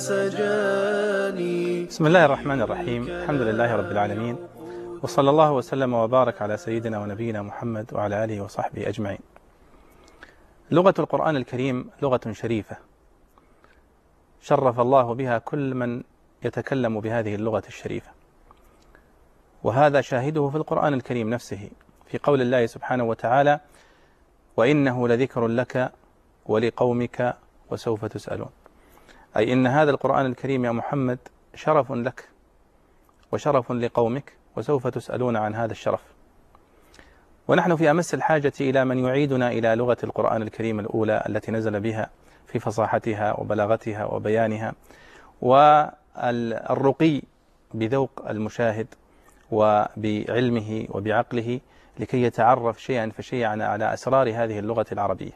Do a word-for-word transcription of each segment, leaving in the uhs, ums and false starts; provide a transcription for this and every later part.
سجاني. بسم الله الرحمن الرحيم. الحمد لله رب العالمين، وصلى الله وسلم وبارك على سيدنا ونبينا محمد وعلى آله وصحبه أجمعين. لغة القرآن الكريم لغة شريفة شرف الله بها كل من يتكلم بهذه اللغة الشريفة، وهذا شاهده في القرآن الكريم نفسه في قول الله سبحانه وتعالى: وإنه لذكر لك ولقومك وسوف تسألون. أي إن هذا القرآن الكريم يا محمد شرف لك وشرف لقومك، وسوف تسألون عن هذا الشرف. ونحن في أمس الحاجة إلى من يعيدنا إلى لغة القرآن الكريم الأولى التي نزل بها في فصاحتها وبلاغتها وبيانها والرقي بذوق المشاهد وبعلمه وبعقله، لكي يتعرف شيئا فشيئا على أسرار هذه اللغة العربية.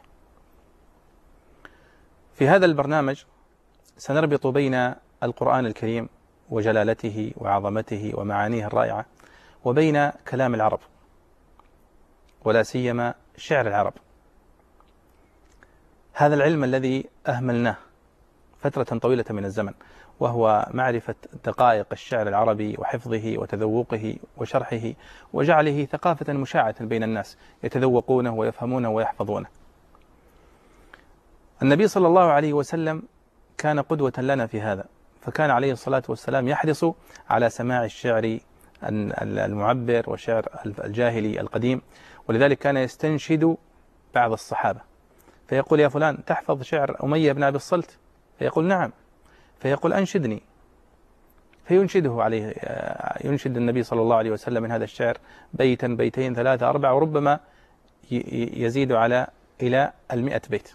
في هذا البرنامج سنربط بين القرآن الكريم وجلالته وعظمته ومعانيه الرائعة وبين كلام العرب، ولا سيما شعر العرب، هذا العلم الذي أهملناه فترة طويلة من الزمن، وهو معرفة دقائق الشعر العربي وحفظه وتذوقه وشرحه وجعله ثقافة مشاعة بين الناس يتذوقونه ويفهمونه ويحفظونه. النبي صلى الله عليه وسلم كان قدوة لنا في هذا، فكان عليه الصلاة والسلام يحرص على سماع الشعر المعبر وشعر الجاهلي القديم، ولذلك كان يستنشد بعض الصحابة فيقول: يا فلان تحفظ شعر أمية بن أبي الصلت؟ فيقول: نعم. فيقول: أنشدني. فينشده عليه ينشد النبي صلى الله عليه وسلم من هذا الشعر بيتا بيتين ثلاثة أربعة، وربما يزيد على إلى المئة بيت.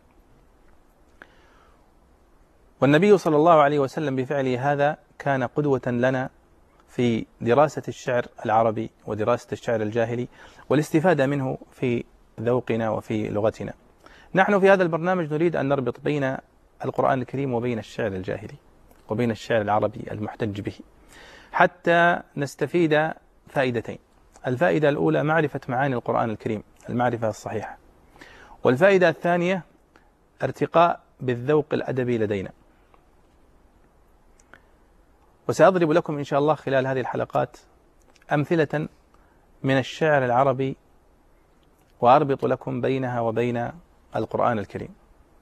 والنبي صلى الله عليه وسلم بفعله هذا كان قدوة لنا في دراسة الشعر العربي ودراسة الشعر الجاهلي والاستفادة منه في ذوقنا وفي لغتنا. نحن في هذا البرنامج نريد أن نربط بين القرآن الكريم وبين الشعر الجاهلي وبين الشعر العربي المحتج به، حتى نستفيد فائدتين. الفائدة الأولى معرفة معاني القرآن الكريم، المعرفة الصحيحة. والفائدة الثانية ارتقاء بالذوق الأدبي لدينا. وسأضرب لكم إن شاء الله خلال هذه الحلقات أمثلة من الشعر العربي، وأربط لكم بينها وبين القرآن الكريم،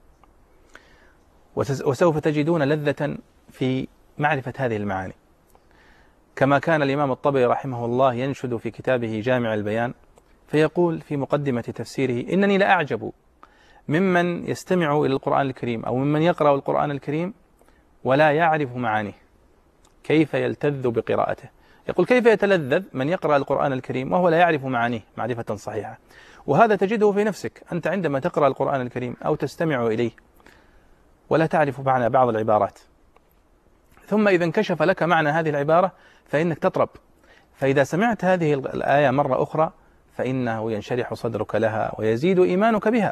وسوف تجدون لذة في معرفة هذه المعاني، كما كان الإمام الطبري رحمه الله ينشد في كتابه جامع البيان فيقول في مقدمة تفسيره: إنني لأعجب ممن يستمع إلى القرآن الكريم أو ممن يقرأ القرآن الكريم ولا يعرف معانيه، كيف يلتذ بقراءته. يقول: كيف يتلذذ من يقرأ القرآن الكريم وهو لا يعرف معانيه معرفة صحيحة؟ وهذا تجده في نفسك أنت عندما تقرأ القرآن الكريم أو تستمع إليه ولا تعرف معنى بعض العبارات، ثم إذا انكشف لك معنى هذه العبارة فإنك تطرب، فإذا سمعت هذه الآية مرة أخرى فإنه ينشرح صدرك لها ويزيد إيمانك بها.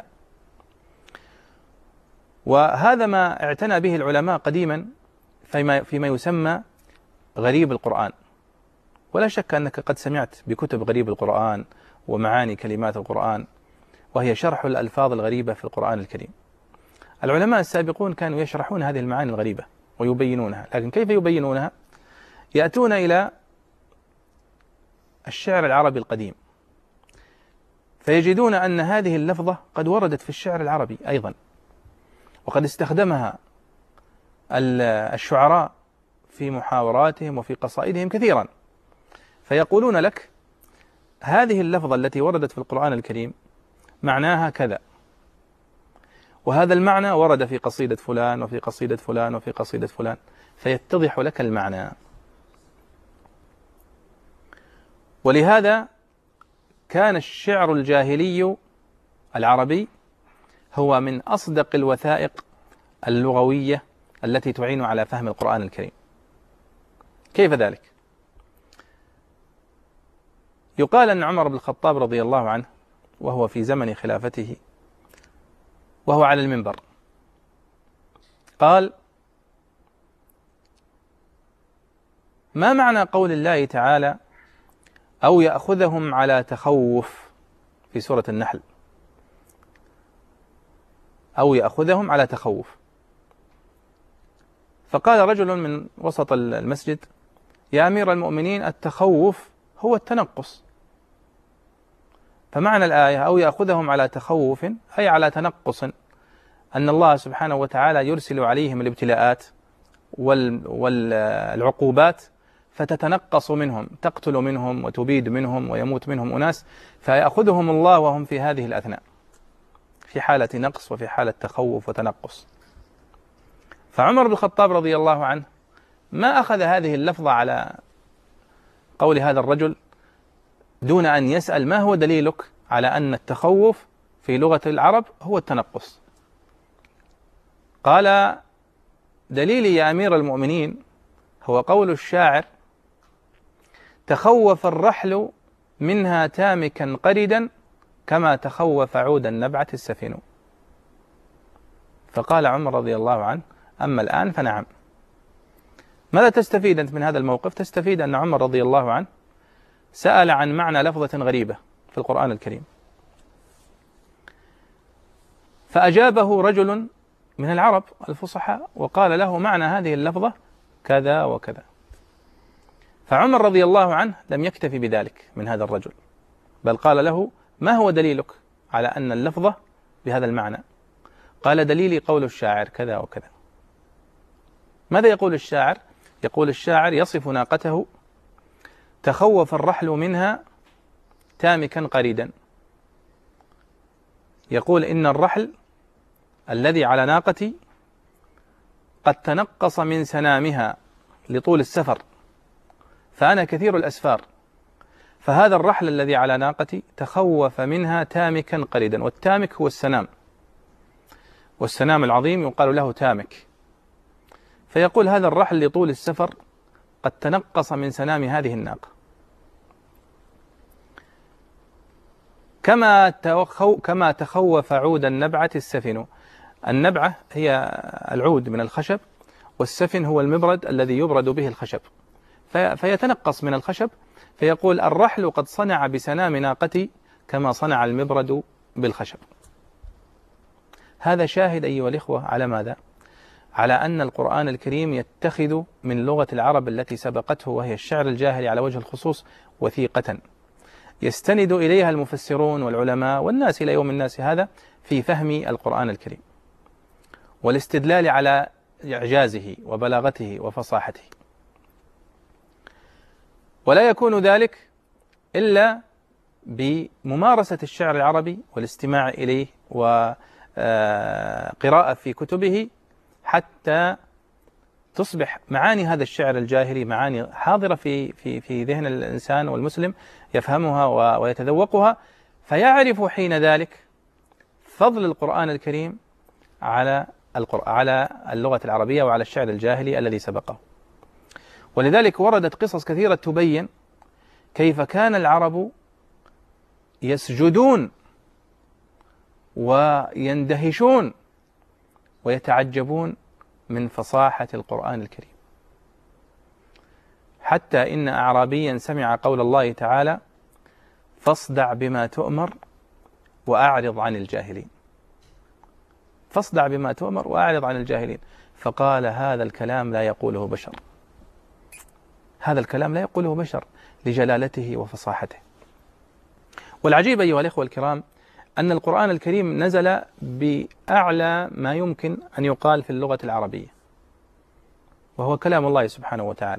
وهذا ما اعتنى به العلماء قديما فيما, فيما يسمى غريب القرآن. ولا شك أنك قد سمعت بكتب غريب القرآن ومعاني كلمات القرآن، وهي شرح الألفاظ الغريبة في القرآن الكريم. العلماء السابقون كانوا يشرحون هذه المعاني الغريبة ويبينونها، لكن كيف يبينونها؟ يأتون إلى الشعر العربي القديم فيجدون أن هذه اللفظة قد وردت في الشعر العربي أيضا، وقد استخدمها الشعراء في محاوراتهم وفي قصائدهم كثيرا، فيقولون لك: هذه اللفظة التي وردت في القرآن الكريم معناها كذا، وهذا المعنى ورد في قصيدة فلان وفي قصيدة فلان وفي قصيدة فلان، فيتضح لك المعنى. ولهذا كان الشعر الجاهلي العربي هو من أصدق الوثائق اللغوية التي تعين على فهم القرآن الكريم. كيف ذلك؟ يقال أن عمر بن الخطاب رضي الله عنه وهو في زمن خلافته وهو على المنبر قال: ما معنى قول الله تعالى: أو يأخذهم على تخوف في سورة النحل؟ أو يأخذهم على تخوف. فقال رجل من وسط المسجد: يا أمير المؤمنين، التخوف هو التنقص. فمعنى الآية: أو يأخذهم على تخوف، أي على تنقص، أن الله سبحانه وتعالى يرسل عليهم الابتلاءات والعقوبات فتتنقص منهم، تقتل منهم وتبيد منهم ويموت منهم أناس، فيأخذهم الله وهم في هذه الأثناء، في حالة نقص وفي حالة تخوف وتنقص. فعمر بن الخطاب رضي الله عنه ما أخذ هذه اللفظة على قول هذا الرجل دون أن يسأل: ما هو دليلك على أن التخوف في لغة العرب هو التنقص؟ قال: دليلي يا أمير المؤمنين هو قول الشاعر: تخوف الرحل منها تامكا قردا كما تخوف عود النبعة السفن. فقال عمر رضي الله عنه: أما الآن فنعم. ماذا تستفيد أنت من هذا الموقف؟ تستفيد أن عمر رضي الله عنه سأل عن معنى لفظة غريبة في القرآن الكريم، فأجابه رجل من العرب الفصحاء وقال له: معنى هذه اللفظة كذا وكذا. فعمر رضي الله عنه لم يكتفي بذلك من هذا الرجل، بل قال له: ما هو دليلك على أن اللفظة بهذا المعنى؟ قال: دليلي قول الشاعر كذا وكذا. ماذا يقول الشاعر؟ يقول الشاعر يصف ناقته: تخوف الرحل منها تامكا قريدا. يقول: إن الرحل الذي على ناقتي قد تنقص من سنامها لطول السفر، فأنا كثير الأسفار، فهذا الرحل الذي على ناقتي تخوف منها تامكا قريدا. والتامك هو السنام، والسنام العظيم يقال له تامك. فيقول: هذا الرحل لطول السفر قد تنقص من سنام هذه الناقة، كما كما تخوف عود النبعة السفن. النبعة هي العود من الخشب، والسفن هو المبرد الذي يبرد به الخشب، فيتنقص من الخشب. فيقول: الرحل قد صنع بسنام ناقتي كما صنع المبرد بالخشب. هذا شاهد أيها الإخوة على ماذا؟ على أن القرآن الكريم يتخذ من لغة العرب التي سبقته، وهي الشعر الجاهلي على وجه الخصوص، وثيقة يستند إليها المفسرون والعلماء والناس إلى يوم الناس هذا في فهم القرآن الكريم والاستدلال على إعجازه وبلاغته وفصاحته. ولا يكون ذلك إلا بممارسة الشعر العربي والاستماع إليه وقراءة في كتبه، حتى تصبح معاني هذا الشعر الجاهلي معاني حاضرة في في في ذهن الإنسان والمسلم، يفهمها ويتذوقها، فيعرف حين ذلك فضل القرآن الكريم على على اللغة العربية وعلى الشعر الجاهلي الذي سبقه. ولذلك وردت قصص كثيرة تبين كيف كان العرب يسجدون ويندهشون ويتعجبون من فصاحة القرآن الكريم، حتى إن أعرابيا سمع قول الله تعالى: فاصدع بما تؤمر وأعرض عن الجاهلين. فاصدع بما تؤمر وأعرض عن الجاهلين. فقال: هذا الكلام لا يقوله بشر، هذا الكلام لا يقوله بشر لجلالته وفصاحته. والعجيب أيها الإخوة الكرام أن القرآن الكريم نزل بأعلى ما يمكن أن يقال في اللغة العربية، وهو كلام الله سبحانه وتعالى.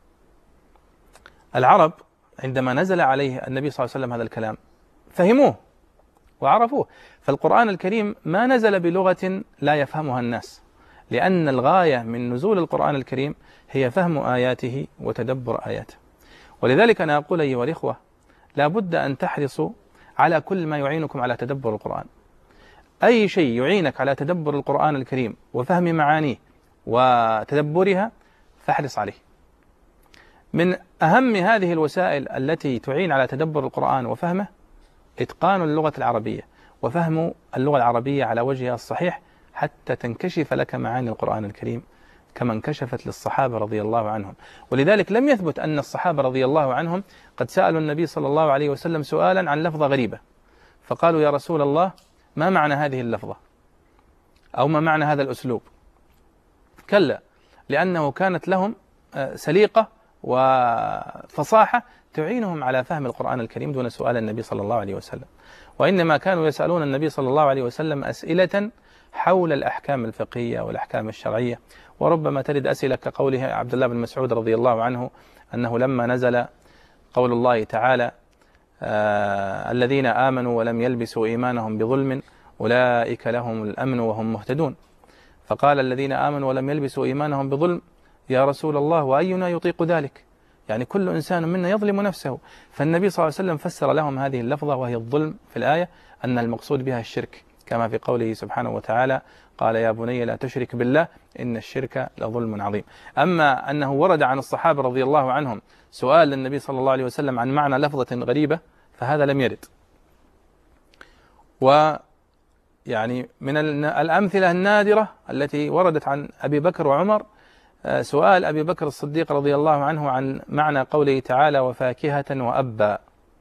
العرب عندما نزل عليه النبي صلى الله عليه وسلم هذا الكلام فهموه وعرفوه. فالقرآن الكريم ما نزل بلغة لا يفهمها الناس، لأن الغاية من نزول القرآن الكريم هي فهم آياته وتدبر آياته. ولذلك أنا أقول أيها الإخوة: لا بد أن تحرصوا على كل ما يعينكم على تدبر القرآن. أي شيء يعينك على تدبر القرآن الكريم وفهم معانيه وتدبرها فاحرص عليه. من أهم هذه الوسائل التي تعين على تدبر القرآن وفهمه إتقان اللغة العربية وفهم اللغة العربية على وجهها الصحيح، حتى تنكشف لك معاني القرآن الكريم كما انكشفت للصحابة رضي الله عنهم. ولذلك لم يثبت أن الصحابة رضي الله عنهم قد سألوا النبي صلى الله عليه وسلم سؤالا عن لفظة غريبة فقالوا: يا رسول الله، ما معنى هذه اللفظة؟ أو ما معنى هذا الأسلوب؟ كلا، لأنه كانت لهم سليقة وفصاحة تعينهم على فهم القرآن الكريم دون سؤال النبي صلى الله عليه وسلم، وإنما كانوا يسألون النبي صلى الله عليه وسلم أسئلة حول الأحكام الفقهية والأحكام الشرعية. وربما ترد أسئلة كقوله عبد الله بن مسعود رضي الله عنه أنه لما نزل قول الله تعالى آه الذين آمنوا ولم يلبسوا إيمانهم بظلم أولئك لهم الأمن وهم مهتدون، فقال الذين آمنوا ولم يلبسوا إيمانهم بظلم يا رسول الله وأينا يطيق ذلك؟ يعني كل إنسان منا يظلم نفسه. فالنبي صلى الله عليه وسلم فسر لهم هذه اللفظة وهي الظلم في الآية أن المقصود بها الشرك، كما في قوله سبحانه وتعالى قال يا بني لا تشرك بالله إن الشرك لظلم عظيم. أما أنه ورد عن الصحابة رضي الله عنهم سؤال للنبي صلى الله عليه وسلم عن معنى لفظة غريبة فهذا لم يرد. ويعني من الأمثلة النادرة التي وردت عن أبي بكر وعمر سؤال أبي بكر الصديق رضي الله عنه عن معنى قوله تعالى وفاكهة وأبا،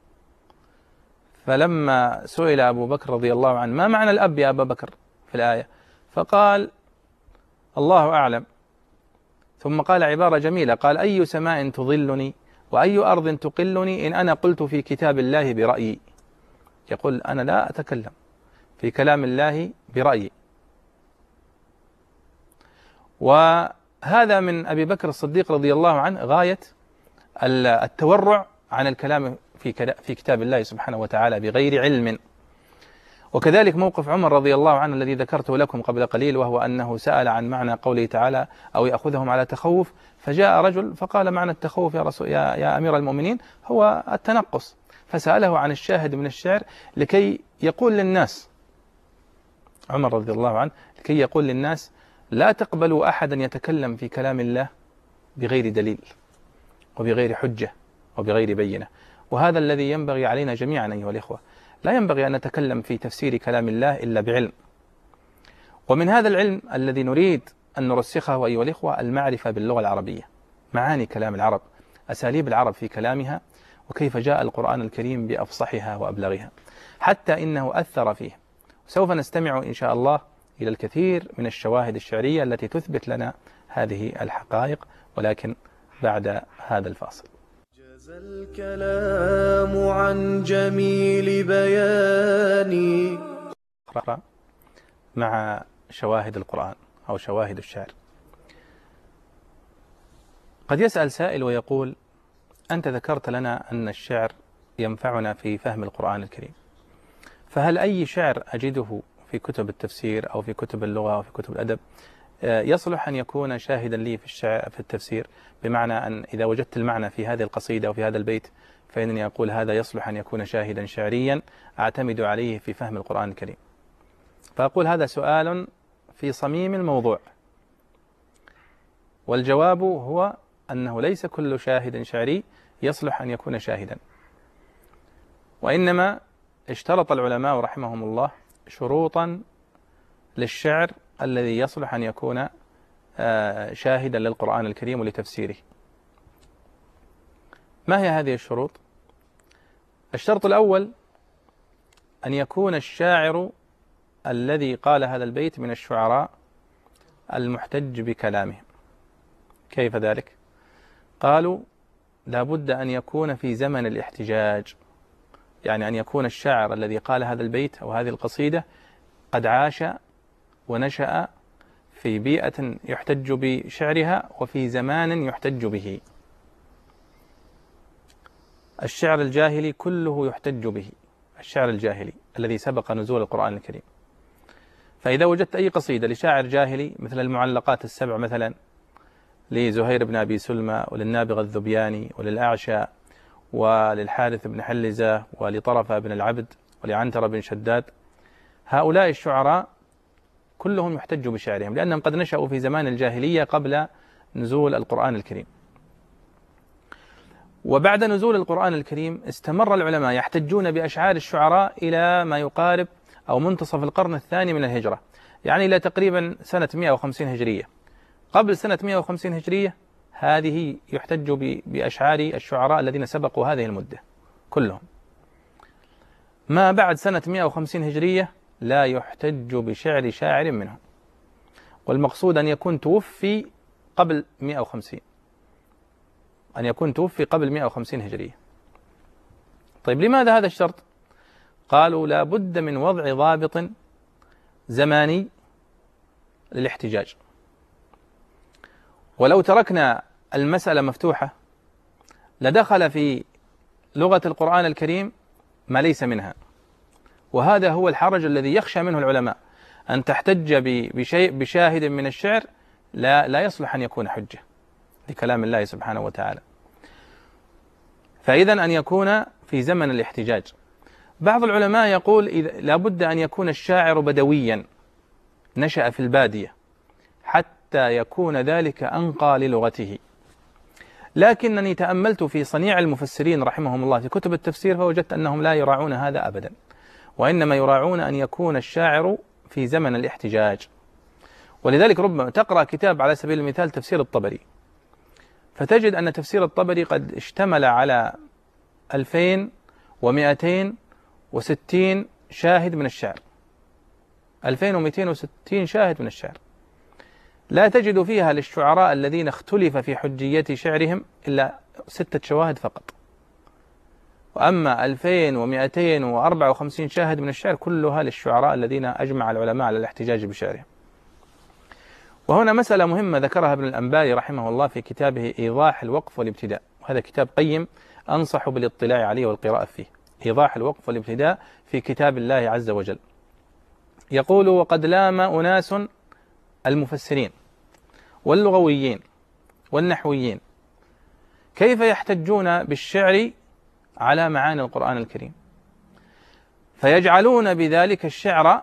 فلما سئل أبو بكر رضي الله عنه ما معنى الأب يا أبا بكر في الآية، فقال الله أعلم، ثم قال عبارة جميلة قال أي سماء تظلني وأي أرض تقلني إن أنا قلت في كتاب الله برأيي. يقول أنا لا أتكلم في كلام الله برأيي. وهذا من أبي بكر الصديق رضي الله عنه غاية التورع عن الكلام في في كتاب الله سبحانه وتعالى بغير علم. وكذلك موقف عمر رضي الله عنه الذي ذكرته لكم قبل قليل، وهو أنه سأل عن معنى قوله تعالى أو يأخذهم على تخوف، فجاء رجل فقال معنى التخوف يا رسول يا, يا أمير المؤمنين هو التنقص، فسأله عن الشاهد من الشعر لكي يقول للناس، عمر رضي الله عنه لكي يقول للناس لا تقبلوا أحدا يتكلم في كلام الله بغير دليل وبغير حجة وبغير بينة. وهذا الذي ينبغي علينا جميعا أيها الإخوة، لا ينبغي أن نتكلم في تفسير كلام الله إلا بعلم. ومن هذا العلم الذي نريد أن نرسخه أيها الإخوة المعرفة باللغة العربية، معاني كلام العرب، أساليب العرب في كلامها، وكيف جاء القرآن الكريم بأفصحها وأبلغها، حتى إنه أثر فيه. سوف نستمع إن شاء الله إلى الكثير من الشواهد الشعرية التي تثبت لنا هذه الحقائق، ولكن بعد هذا الفاصل. جاز الكلام عن جميل بياني مع شواهد القرآن أو شواهد الشعر. قد يسأل سائل ويقول أنت ذكرت لنا أن الشعر ينفعنا في فهم القرآن الكريم، فهل أي شعر أجده في كتب التفسير أو في كتب اللغة أو في كتب الأدب يصلح أن يكون شاهدا لي في الشعر في التفسير؟ بمعنى أن إذا وجدت المعنى في هذه القصيدة أو في هذا البيت فإنني أقول هذا يصلح أن يكون شاهدا شعريا أعتمد عليه في فهم القرآن الكريم. فأقول هذا سؤال في صميم الموضوع، والجواب هو أنه ليس كل شاهد شعري يصلح أن يكون شاهدا، وإنما اشترط العلماء رحمهم الله شروطا للشعر الذي يصلح أن يكون شاهدا للقرآن الكريم ولتفسيره. ما هي هذه الشروط؟ الشرط الأول أن يكون الشاعر الذي قال هذا البيت من الشعراء المحتج بكلامه. كيف ذلك؟ قالوا لا بد أن يكون في زمن الاحتجاج، يعني أن يكون الشاعر الذي قال هذا البيت أو هذه القصيدة قد عاش ونشأ في بيئة يحتج بشعرها وفي زمان يحتج به. الشعر الجاهلي كله يحتج به، الشعر الجاهلي الذي سبق نزول القرآن الكريم. فإذا وجدت أي قصيدة لشاعر جاهلي مثل المعلقات السبع مثلا لزهير بن أبي سلمى وللنابغة الذبياني وللأعشى وللحارث بن حلزة ولطرفة بن العبد ولعنترة بن شداد، هؤلاء الشعراء كلهم يحتج بشعرهم لأنهم قد نشأوا في زمان الجاهلية قبل نزول القرآن الكريم. وبعد نزول القرآن الكريم استمر العلماء يحتجون بأشعار الشعراء إلى ما يقارب أو منتصف القرن الثاني من الهجرة، يعني إلى تقريبا سنة مئة وخمسين هجرية. قبل سنة مئة وخمسين هجرية هذه يحتج بأشعار الشعراء الذين سبقوا هذه المدة كلهم. ما بعد سنة مئة وخمسين هجرية لا يحتج بشعر شاعر منهم، والمقصود أن يكون توفي قبل مئة وخمسين، أن يكون توفي قبل مئة وخمسين هجرية. طيب لماذا هذا الشرط؟ قالوا لا بد من وضع ضابط زماني للاحتجاج، ولو تركنا المسألة مفتوحة لدخل في لغة القرآن الكريم ما ليس منها، وهذا هو الحرج الذي يخشى منه العلماء، أن تحتج بشيء بشاهد من الشعر لا لا يصلح أن يكون حجة لكلام الله سبحانه وتعالى. فإذا أن يكون في زمن الاحتجاج. بعض العلماء يقول إذا لا بد أن يكون الشاعر بدويا نشأ في البادية حتى يكون ذلك أنقى للغته. لكنني تأملت في صنيع المفسرين رحمهم الله في كتب التفسير فوجدت أنهم لا يراعون هذا أبدا، وإنما يراعون أن يكون الشاعر في زمن الاحتجاج. ولذلك ربما تقرأ كتاب على سبيل المثال تفسير الطبري، فتجد أن تفسير الطبري قد اشتمل على ألفين ومئتين وستين شاهد من الشعر، ألفين ومئتين وستين شاهد من الشعر، لا تجد فيها للشعراء الذين اختلف في حجية شعرهم إلا ستة شواهد فقط. وأما ألفين ومئتين وأربعة وخمسين شاهد من الشعر كلها للشعراء الذين أجمع العلماء على الاحتجاج بشعرهم. وهنا مسألة مهمة ذكرها ابن الأنباري رحمه الله في كتابه إيضاح الوقف والابتداء، وهذا كتاب قيم أنصح بالاطلاع عليه والقراءة فيه، إيضاح الوقف والابتداء في كتاب الله عز وجل. يقول: وقد لام أناس المفسرين واللغويين والنحويين كيف يحتجون بالشعر على معاني القرآن الكريم، فيجعلون بذلك الشعر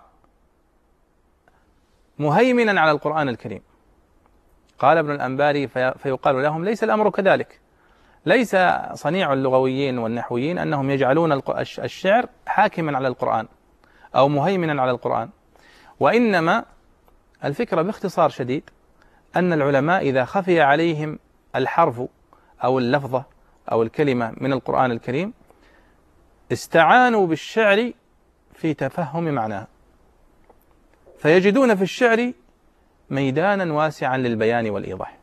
مهيمنا على القرآن الكريم. قال ابن الأنباري: في فيقال لهم: ليس الأمر كذلك، ليس صنيع اللغويين والنحويين أنهم يجعلون الشعر حاكما على القرآن أو مهيمنا على القرآن، وإنما الفكرة باختصار شديد أن العلماء إذا خفي عليهم الحرف أو اللفظة أو الكلمة من القرآن الكريم استعانوا بالشعر في تفهم معناها، فيجدون في الشعر ميدانا واسعا للبيان والإيضاح.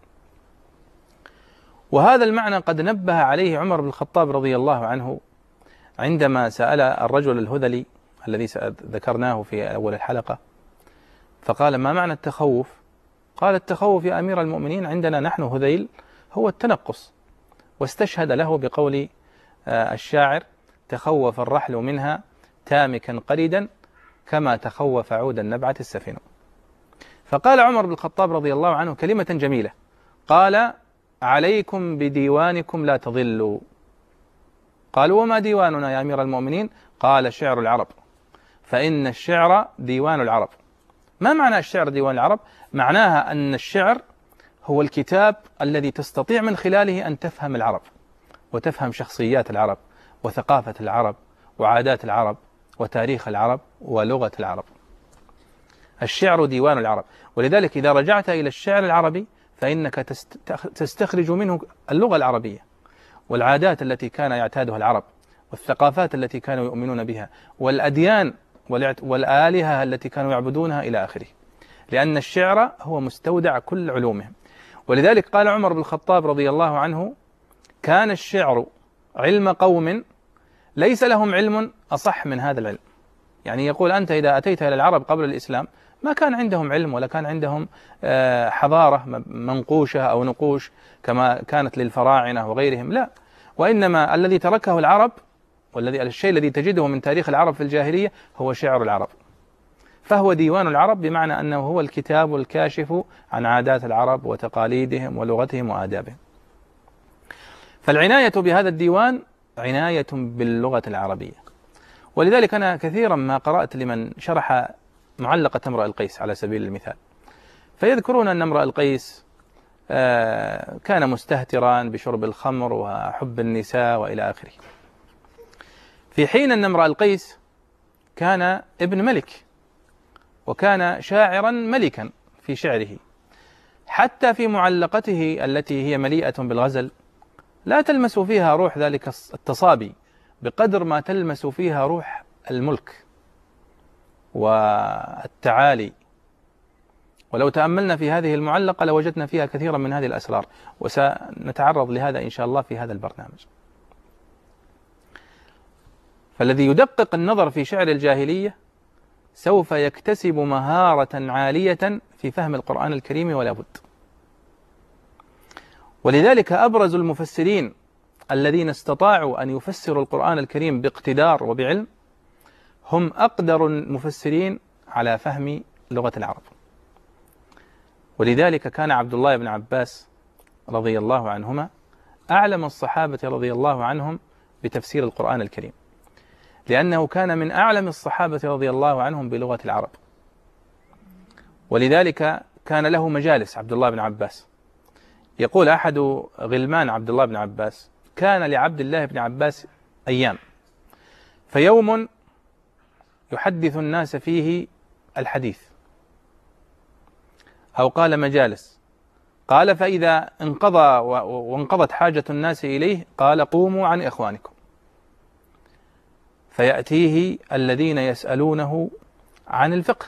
وهذا المعنى قد نبه عليه عمر بن الخطاب رضي الله عنه عندما سأل الرجل الهذلي الذي ذكرناه في أول الحلقة، فقال: ما معنى التخوف؟ قال: التخوف يا أمير المؤمنين عندنا نحن هذيل هو التنقص، واستشهد له بقول الشاعر: تخوف الرحل منها تامكا قريدا كما تخوف عود النبعة السفن. فقال عمر بن الخطاب رضي الله عنه كلمة جميلة، قال: عليكم بديوانكم لا تضلوا. قالوا: وما ديواننا يا أمير المؤمنين؟ قال: شعر العرب، فإن الشعر ديوان العرب. ما معنى الشعر ديوان العرب؟ معناها أن الشعر هو الكتاب الذي تستطيع من خلاله أن تفهم العرب وتفهم شخصيات العرب وثقافة العرب وعادات العرب وتاريخ العرب ولغة العرب. الشعر ديوان العرب. ولذلك إذا رجعت إلى الشعر العربي فإنك تستخرج منه اللغة العربية والعادات التي كان يعتادها العرب والثقافات التي كانوا يؤمنون بها والأديان والآلهة التي كانوا يعبدونها إلى آخره، لأن الشعر هو مستودع كل علومهم. ولذلك قال عمر بن الخطاب رضي الله عنه: كان الشعر علم قوم ليس لهم علم أصح من هذا العلم. يعني يقول أنت إذا أتيت إلى العرب قبل الإسلام ما كان عندهم علم ولا كان عندهم حضارة منقوشة أو نقوش كما كانت للفراعنة وغيرهم، لا، وإنما الذي تركه العرب والذي الشيء الذي تجده من تاريخ العرب في الجاهلية هو شعر العرب، فهو ديوان العرب، بمعنى أنه هو الكتاب الكاشف عن عادات العرب وتقاليدهم ولغتهم وآدابهم. فالعناية بهذا الديوان عناية باللغة العربية. ولذلك أنا كثيرا ما قرأت لمن شرح معلقة امرئ القيس على سبيل المثال، فيذكرون أن امرئ القيس كان مستهترا بشرب الخمر وحب النساء وإلى آخره، في حين أن امرئ القيس كان ابن ملك وكان شاعرا ملكا في شعره، حتى في معلقته التي هي مليئة بالغزل لا تلمس فيها روح ذلك التصابي بقدر ما تلمس فيها روح الملك والتعالي ولو تأملنا في هذه المعلقة لوجدنا فيها كثيرا من هذه الأسرار، وسنتعرض لهذا إن شاء الله في هذا البرنامج. فالذي يدقق النظر في شعر الجاهلية سوف يكتسب مهارة عالية في فهم القرآن الكريم ولا بد. ولذلك أبرز المفسرين الذين استطاعوا أن يفسروا القرآن الكريم باقتدار وبعلم هم أقدر المفسرين على فهم لغة العرب. ولذلك كان عبد الله بن عباس رضي الله عنهما أعلم الصحابة رضي الله عنهم بتفسير القرآن الكريم، لأنه كان من أعلم الصحابة رضي الله عنهم بلغة العرب. ولذلك كان له مجالس عبد الله بن عباس. يقول أحد غلمان عبد الله بن عباس: كان لعبد الله بن عباس أيام، فيوم يحدث الناس فيه الحديث، أو قال مجالس، قال فإذا انقضى وانقضت حاجة الناس إليه قال قوموا عن إخوانكم، فيأتيه الذين يسألونه عن الفقه،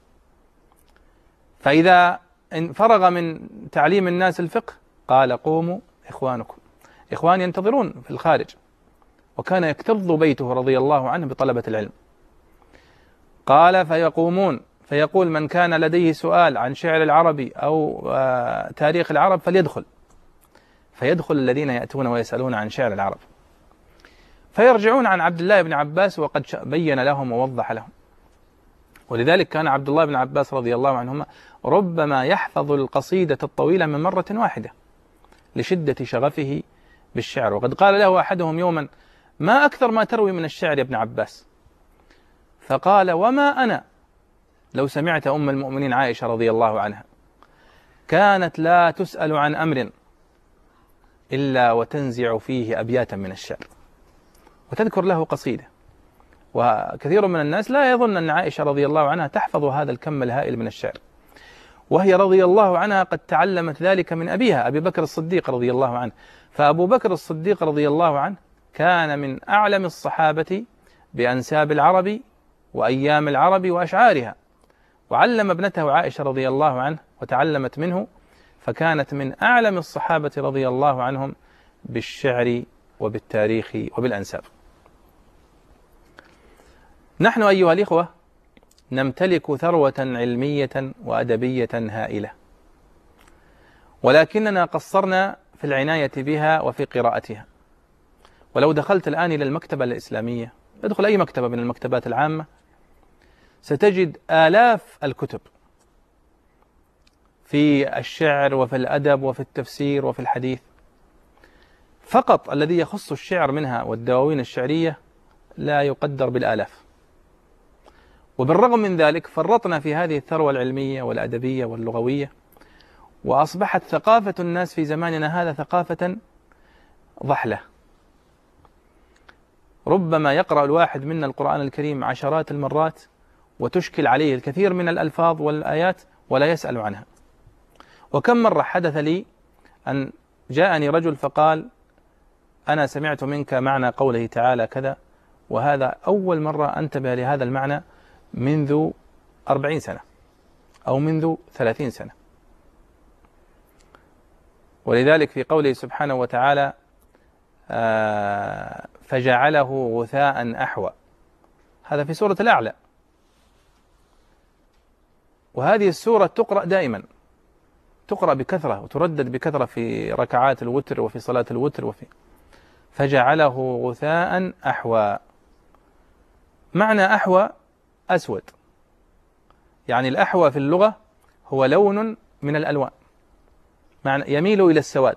فإذا فرغ من تعليم الناس الفقه قال قوموا إخوانكم، إخوان ينتظرون في الخارج. وكان يكتظ بيته رضي الله عنه بطلبة العلم. قال فيقومون فيقول من كان لديه سؤال عن شعر العربي أو تاريخ العرب فليدخل، فيدخل الذين يأتون ويسألون عن شعر العرب، فيرجعون عن عبد الله بن عباس وقد بين لهم ووضح لهم. ولذلك كان عبد الله بن عباس رضي الله عنهما ربما يحفظ القصيدة الطويلة من مرة واحدة لشدة شغفه بالشعر. وقد قال له أحدهم يوما: ما أكثر ما تروي من الشعر يا ابن عباس؟ فقال: وما أنا لو سمعت أم المؤمنين عائشة رضي الله عنها كانت لا تسأل عن أمر إلا وتنزع فيه أبياتا من الشعر، وتذكر له قصيدة. وكثير من الناس لا يظن أن عائشة رضي الله عنها تحفظ هذا الكم الهائل من الشعر، وهي رضي الله عنها قد تعلمت ذلك من أبيها أبي بكر الصديق رضي الله عنه. فأبو بكر الصديق رضي الله عنه كان من أعلم الصحابة بأنساب العرب وأيام العرب وأشعارها، وعلم ابنته عائشة رضي الله عنه وتعلمت منه، فكانت من أعلم الصحابة رضي الله عنهم بالشعر وبالتاريخ وبالأنساب. نحن أيها الإخوة نمتلك ثروة علمية وأدبية هائلة، ولكننا قصرنا في العناية بها وفي قراءتها. ولو دخلت الآن إلى المكتبة الإسلامية، ادخل أي مكتبة من المكتبات العامة، ستجد آلاف الكتب في الشعر وفي الأدب وفي التفسير وفي الحديث. فقط الذي يخص الشعر منها والدواوين الشعرية لا يقدر بالآلاف. وبالرغم من ذلك فرطنا في هذه الثروة العلمية والأدبية واللغوية، وأصبحت ثقافة الناس في زماننا هذا ثقافة ضحلة. ربما يقرأ الواحد منا القرآن الكريم عشرات المرات وتشكل عليه الكثير من الألفاظ والآيات ولا يسأل عنها. وكم مرة حدث لي أن جاءني رجل فقال: أنا سمعت منك معنى قوله تعالى كذا، وهذا أول مرة أنتبه لهذا المعنى منذ أربعين سنة أو منذ ثلاثين سنة. ولذلك في قوله سبحانه وتعالى: آه فجعله غثاء أحوى، هذا في سورة الأعلى، وهذه السورة تقرأ دائما، تقرأ بكثرة وتردد بكثرة في ركعات الوتر وفي صلاة الوتر. وفي فجعله غثاء أحوى، معنى أحوى أسود، يعني الأحوى في اللغة هو لون من الألوان، معنى يميل إلى السواد.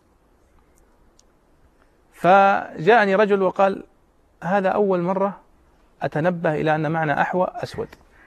فجاءني رجل وقال: هذا أول مرة أتنبه إلى أن معنى أحوى أسود.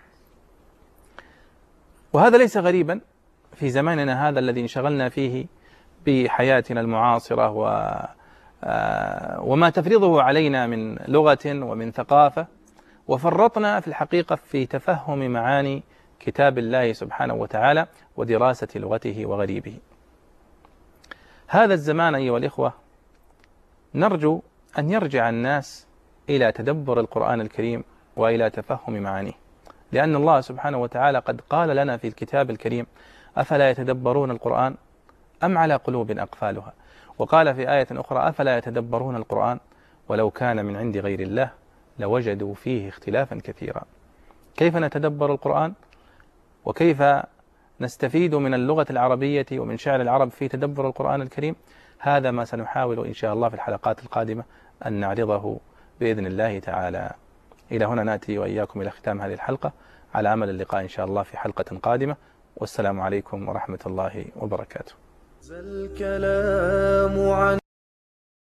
وهذا ليس غريبا في زماننا هذا الذي انشغلنا فيه بحياتنا المعاصرة و وما تفرضه علينا من لغة ومن ثقافة، وفرطنا في الحقيقة في تفهم معاني كتاب الله سبحانه وتعالى ودراسة لغته وغريبه. هذا الزمان أيها الإخوة نرجو أن يرجع الناس إلى تدبر القرآن الكريم وإلى تفهم معانيه. لأن الله سبحانه وتعالى قد قال لنا في الكتاب الكريم: أفلا يتدبرون القرآن أم على قلوب أقفالها؟ وقال في آية أخرى: أفلا يتدبرون القرآن ولو كان من عند غير الله لوجدوا فيه اختلافا كثيرا. كيف نتدبر القرآن؟ وكيف نستفيد من اللغة العربية ومن شعر العرب في تدبر القرآن الكريم؟ هذا ما سنحاول إن شاء الله في الحلقات القادمة أن نعرضه بإذن الله تعالى. إلى هنا نأتي وإياكم إلى ختام هذه الحلقة، على أمل اللقاء إن شاء الله في حلقة قادمة، والسلام عليكم ورحمة الله وبركاته. الكلام عن